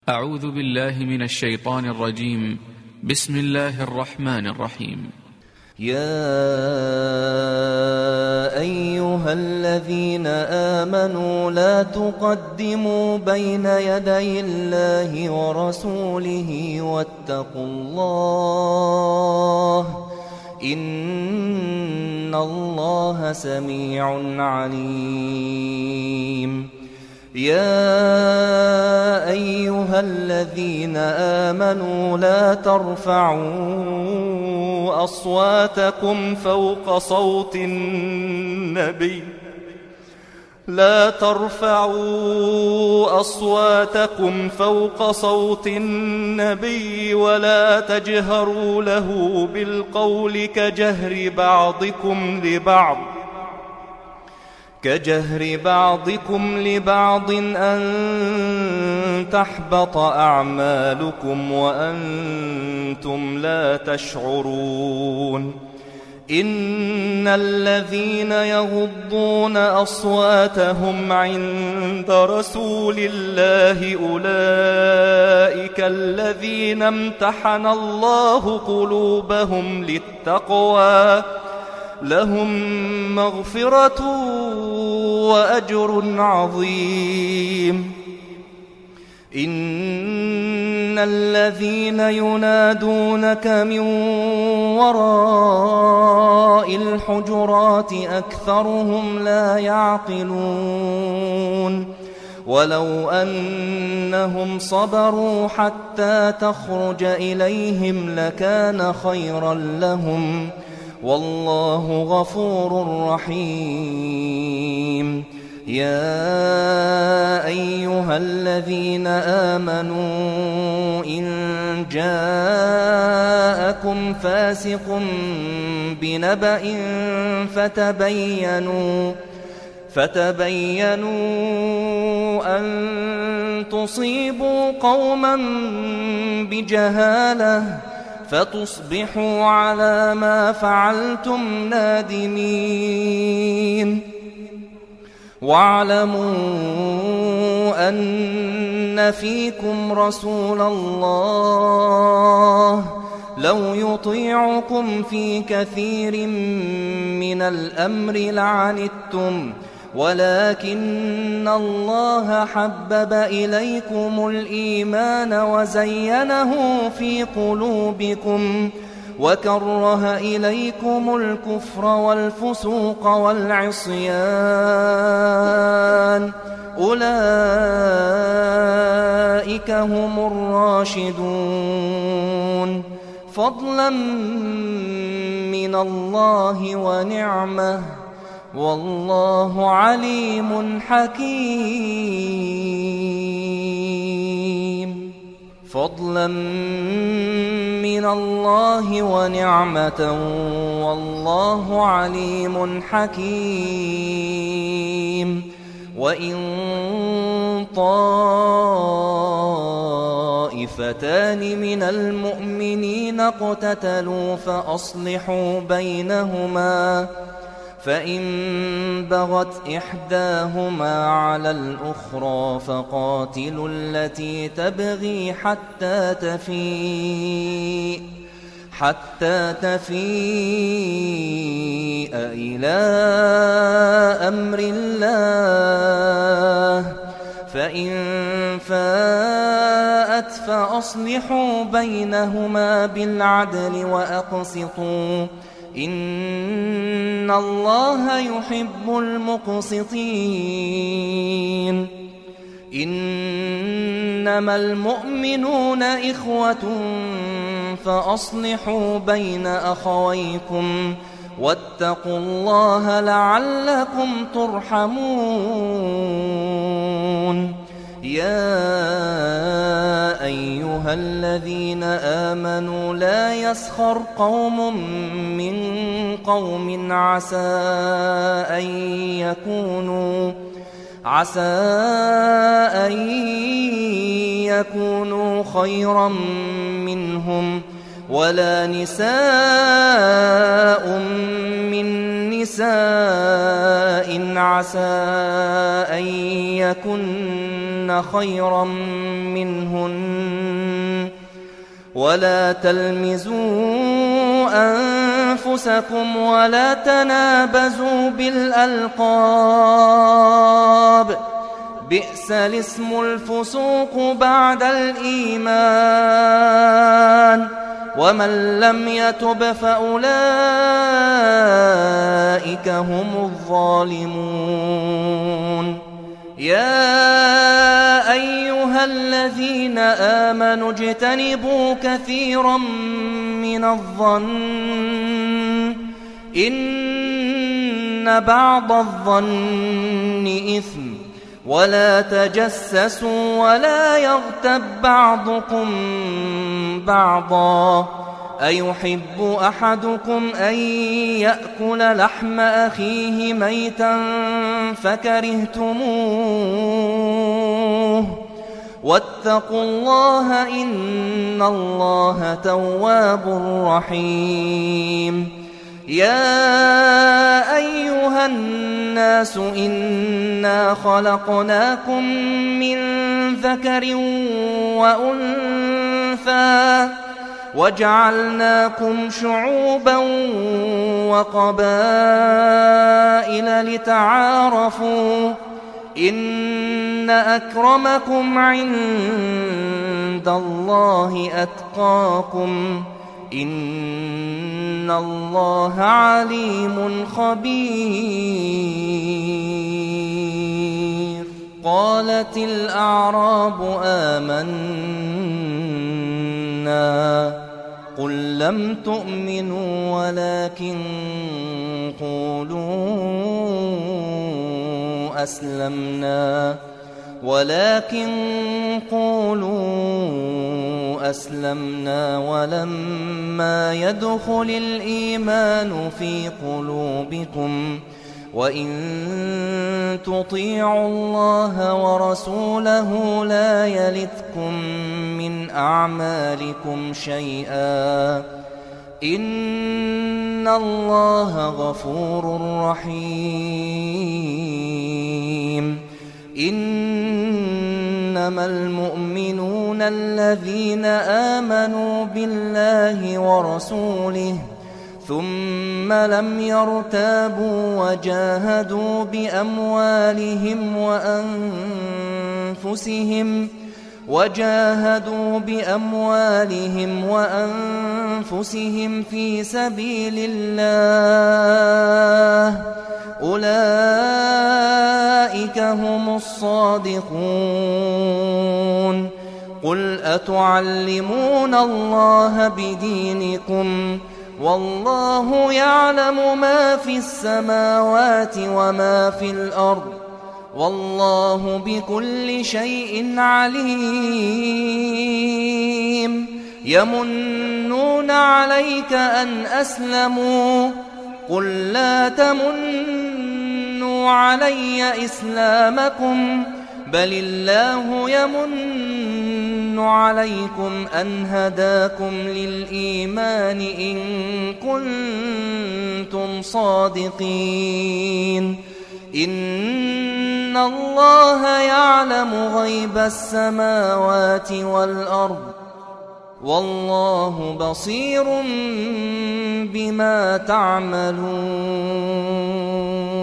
أعوذ بالله من الشيطان الرجيم. بسم الله الرحمن الرحيم. يا أيها الذين آمنوا لا تقدموا بين يدي الله ورسوله واتقوا الله إن الله سميع عليم. يا أيها الذين آمنوا لا ترفعوا أصواتكم فوق صوت النبي ولا تجهروا له بالقول كجهر بعضكم لبعض أن تحبط أعمالكم وأنتم لا تشعرون. إن الذين يغضون أصواتهم عند رسول الله أولئك الذين امتحن الله قلوبهم للتقوى لهم مغفرة وأجر عظيم. إن الذين ينادونك من وراء الحجرات أكثرهم لا يعقلون. ولو أنهم صبروا حتى تخرج إليهم لكان خيرا لهم والله غفور رحيم. يا أيها الذين آمنوا إن جاءكم فاسق بنبأ فتبينوا أن تصيبوا قوما بجهالة فتصبحوا على ما فعلتم نادمين. واعلموا أن فيكم رسول الله لو يطيعكم في كثير من الأمر لعنتم ولكن الله حبب إليكم الإيمان وزينه في قلوبكم وكره إليكم الكفر والفسوق والعصيان أولئك هم الراشدون فضلا من الله ونعمة والله عليم حكيم. فضلا من الله ونعمة والله عليم حكيم. وإن طائفتان من المؤمنين اقتتلوا فأصلحوا بينهما فإن بغت إحداهما على الأخرى فقاتلوا التي تبغي حتى تفيء إلى أمر الله فإن فاءت فأصلحوا بينهما بالعدل وأقسطوا إن الله يحب المقسطين. إنما المؤمنون إخوة فأصلحوا بين أخويكم واتقوا الله لعلكم ترحمون. يا أيها الذين آمنوا لا يسخر قوم من قوم عسى أن يكونوا خيرا منهم ولا نساء من نساء عسى أن يكن خيرا منهن ولا تلمزوا أنفسكم ولا تنابزوا بالألقاب بئس الاسم الفسوق بعد الإيمان ومن لم يتب فأولئك هم الظالمون يا أيها الذين آمنوا اجتنبوا كثيرا من الظن إن بعض الظن إثم ولا تجسسوا ولا يغتب بعضكم بعضا أيحب أحدكم أن يأكل لحم أخيه ميتا فكرهتموه واتقوا الله إن الله تواب رحيم يا أيها الناس إنا خلقناكم من ذكر وأنثى وجعلناكم شعوبا وقبائل لتعارفوا إن أكرمكم عند الله أتقاكم إن الله عليم خبير قالت الأعراب آمنا قل لم تؤمنوا ولكن قولوا أسلمنا ولما يدخل الإيمان في قلوبكم وإن تطيعوا الله ورسوله لا يلتكم من أعمالكم شيئا إن الله غفور رحيم إنما المؤمنون الذين آمنوا بالله ورسوله ثم لم يرتابوا وجاهدوا بأموالهم وأنفسهم في سبيل الله أولئك هم الصادقون قل أتعلمون الله بدينكم والله يعلم ما في السماوات وما في الأرض والله بكل شيء عليم يمنون عليك أن أسلموا قل لا تمنوا علي إسلامكم بل الله يمن عليكم أن هداكم للإيمان إن كنتم صادقين إن الله يعلم غيب السماوات والأرض والله بصير بما تعملون